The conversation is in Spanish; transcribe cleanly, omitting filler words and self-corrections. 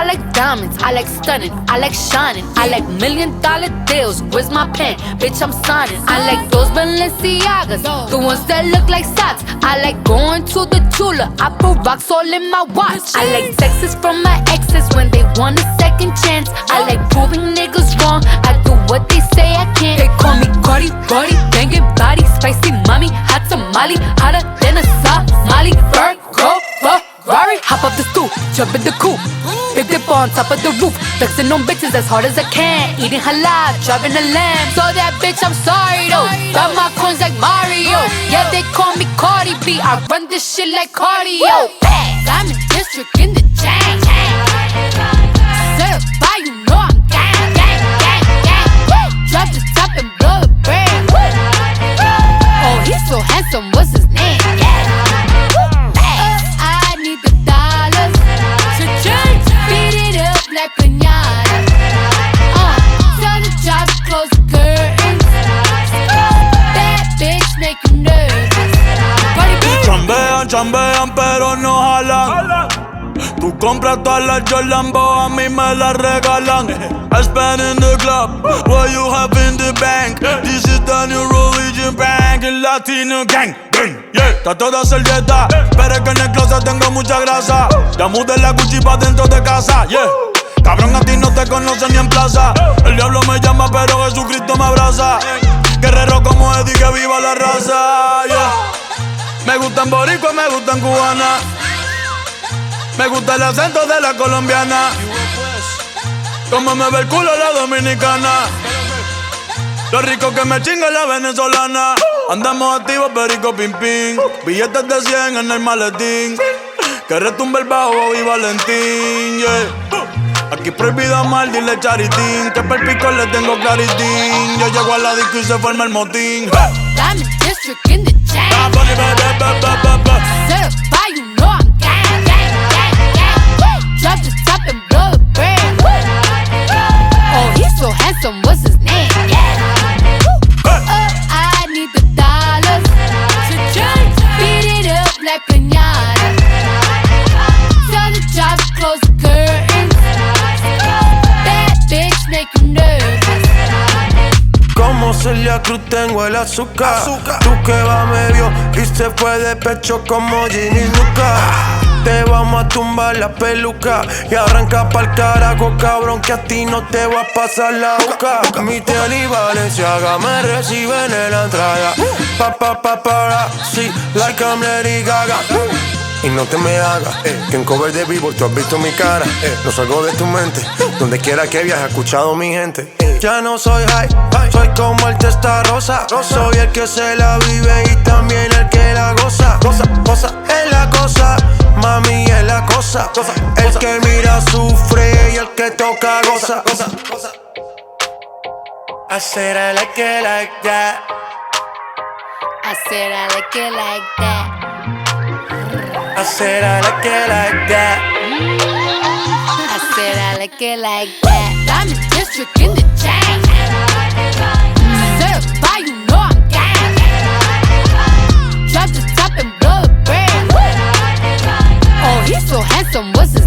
like diamonds, I like stunning, I like shining, I like $1,000,000 deals. Where's my pen? Bitch, I'm signing. I like those Balenciagas, the ones that look like socks. I like going to the Tula, I put rocks all in my watch. I like texts from my exes when they want a second chance. I like proving niggas wrong, I do what they say I can't. They call me Cardi, Cardi, banging body, spicy mommy, hot tamale, hotter than a Somali. Virgo, Ferrari, hop up the stoop, jump in the coupe, big dip on top of the roof, flexing on bitches as hard as I can, eating halal, driving a lamb. So that bitch, I'm sorry though, got my coins like Mario. Yeah, they call me Cardi B, I run this shit like cardio. I'm in district in the chain. Certified, you know I'm gang, gang, gang, gang. Drop the top and blow the brand. Oh, he's so handsome, what's his name? I need the dollars to change. Beat it up like piñata. Tell the job to close the curtains. Bad bitch make you nervous. Chambean, chambean, pero no jalan. Tú compras todas las Jolambo, a mí me las regalan. I spend in the club, what you have in the bank. This is the new religion bank, el Latino gang. Yeah, trato de hacer dieta, pero es que en el closet tengo mucha grasa. Ya mudé la Gucci pa' dentro de casa, yeah. Cabrón, a ti no te conocen ni en plaza. El diablo me llama, pero Jesucristo me abraza. Guerrero como Eddie, que viva la raza, yeah. Me gustan boricua, me gustan cubana. Me gusta el acento de la colombiana. Como me ve el culo la dominicana. Lo rico que me chinga la venezolana. Andamos activos, perico, pim, pim. Billetes de 100 en el maletín. Que retumbe el bajo, Bobby Valentín, yeah. Aquí prohibido amar, dile charitín. Que per pico le tengo claritín. Yo llego a la disco y se forma el motín. Diamond District in the chain. Certified, you know I'm gang, gang, gang, gang. Drop the top and blow the brand. Oh, he's so handsome, what's his name? I need the dollars to change. Beat it up like piñata. Tell the job to close the curtains. Bad bitch make you nervous. Como Celia Cruz tengo el azúcar. Tú que va medio y se fue de pecho como Ginny Luca. Te vamos a tumbar la peluca y arranca pa'l carajo, cabrón, que a ti no te va a pasar la boca. Mi tele y Valenciaga me reciben en la entrada. Para, sí, like I'm Lady Gaga. Y no te me hagas, que en cover de Billboard tú has visto mi cara. No salgo de tu mente, donde quiera que viajes, he escuchado mi gente. Ya no soy high, soy como el Testarossa. Soy el que se la vive y también el que la goza. Cosa, es la cosa, mami es la cosa. El que mira sufre y el que toca goza. I said I like it like that. I said I like it like that. I said I like it like that. I said I like it like that. Diamond District in the chain. Certified, you know I'm gang. Drop the top and blow the brand. Oh, he's so handsome, what's his